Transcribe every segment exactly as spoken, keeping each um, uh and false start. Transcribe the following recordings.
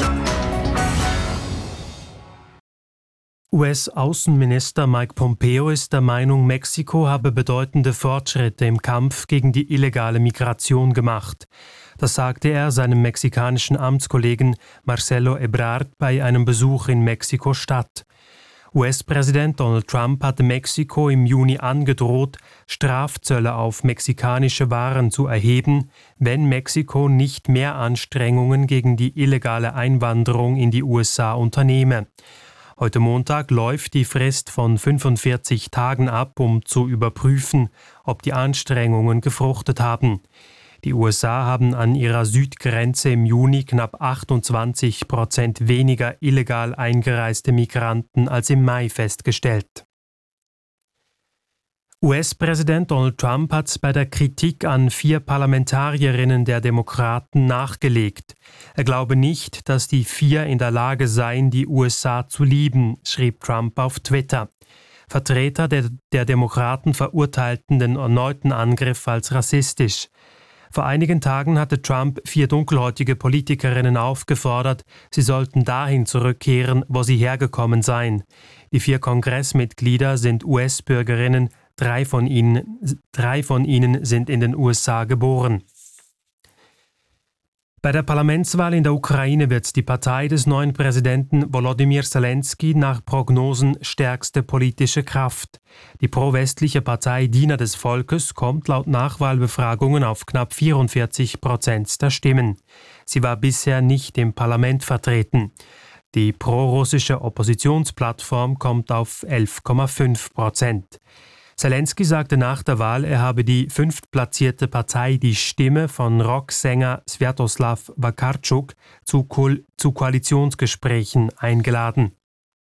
U S-Außenminister Mike Pompeo ist der Meinung, Mexiko habe bedeutende Fortschritte im Kampf gegen die illegale Migration gemacht. Das sagte er seinem mexikanischen Amtskollegen Marcelo Ebrard bei einem Besuch in Mexiko-Stadt. U S-Präsident Donald Trump hatte Mexiko im Juni angedroht, Strafzölle auf mexikanische Waren zu erheben, wenn Mexiko nicht mehr Anstrengungen gegen die illegale Einwanderung in die U S A unternehme. Heute Montag läuft die Frist von fünfundvierzig Tagen ab, um zu überprüfen, ob die Anstrengungen gefruchtet haben. Die U S A haben an ihrer Südgrenze im Juni knapp achtundzwanzig Prozent weniger illegal eingereiste Migranten als im Mai festgestellt. U S-Präsident Donald Trump hat bei der Kritik an vier Parlamentarierinnen der Demokraten nachgelegt. Er glaube nicht, dass die vier in der Lage seien, die U S A zu lieben, schrieb Trump auf Twitter. Vertreter der, der Demokraten verurteilten den erneuten Angriff als rassistisch. Vor einigen Tagen hatte Trump vier dunkelhäutige Politikerinnen aufgefordert, sie sollten dahin zurückkehren, wo sie hergekommen seien. Die vier Kongressmitglieder sind U S-Bürgerinnen, drei von ihnen, drei von ihnen sind in den U S A geboren. Bei der Parlamentswahl in der Ukraine wird die Partei des neuen Präsidenten Volodymyr Zelensky nach Prognosen stärkste politische Kraft. Die pro-westliche Partei Diener des Volkes kommt laut Nachwahlbefragungen auf knapp vierundvierzig Prozent der Stimmen. Sie war bisher nicht im Parlament vertreten. Die pro-russische Oppositionsplattform kommt auf elf Komma fünf Prozent. Zelensky sagte nach der Wahl, er habe die fünftplatzierte Partei Die Stimme von Rocksänger Swiatoslaw Wakarczuk zu, Ko- zu Koalitionsgesprächen eingeladen.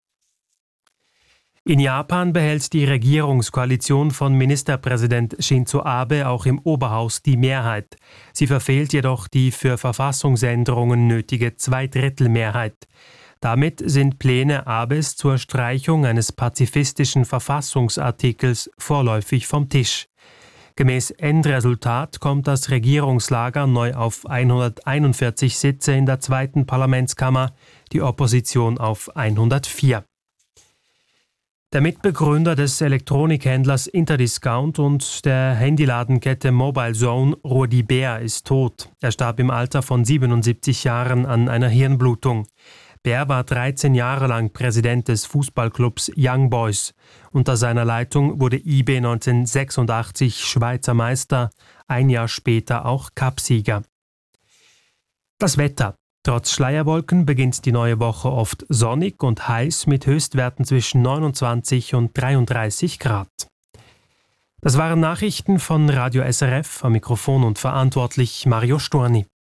In Japan behält die Regierungskoalition von Ministerpräsident Shinzo Abe auch im Oberhaus die Mehrheit. Sie verfehlt jedoch die für Verfassungsänderungen nötige Zweidrittelmehrheit. Damit sind Pläne Abes zur Streichung eines pazifistischen Verfassungsartikels vorläufig vom Tisch. Gemäß Endresultat kommt das Regierungslager neu auf hunderteinundvierzig Sitze in der zweiten Parlamentskammer, die Opposition auf hundertvier. Der Mitbegründer des Elektronikhändlers Interdiscount und der Handyladenkette Mobile Zone, Rudi Bär, ist tot. Er starb im Alter von siebenundsiebzig Jahren an einer Hirnblutung. Bär war dreizehn Jahre lang Präsident des Fußballclubs Young Boys. Unter seiner Leitung wurde I B neunzehnhundertsechsundachtzig Schweizer Meister, ein Jahr später auch Cupsieger. Das Wetter. Trotz Schleierwolken beginnt die neue Woche oft sonnig und heiß mit Höchstwerten zwischen neunundzwanzig und dreiunddreißig Grad. Das waren Nachrichten von Radio S R F, am Mikrofon und verantwortlich Mario Storni.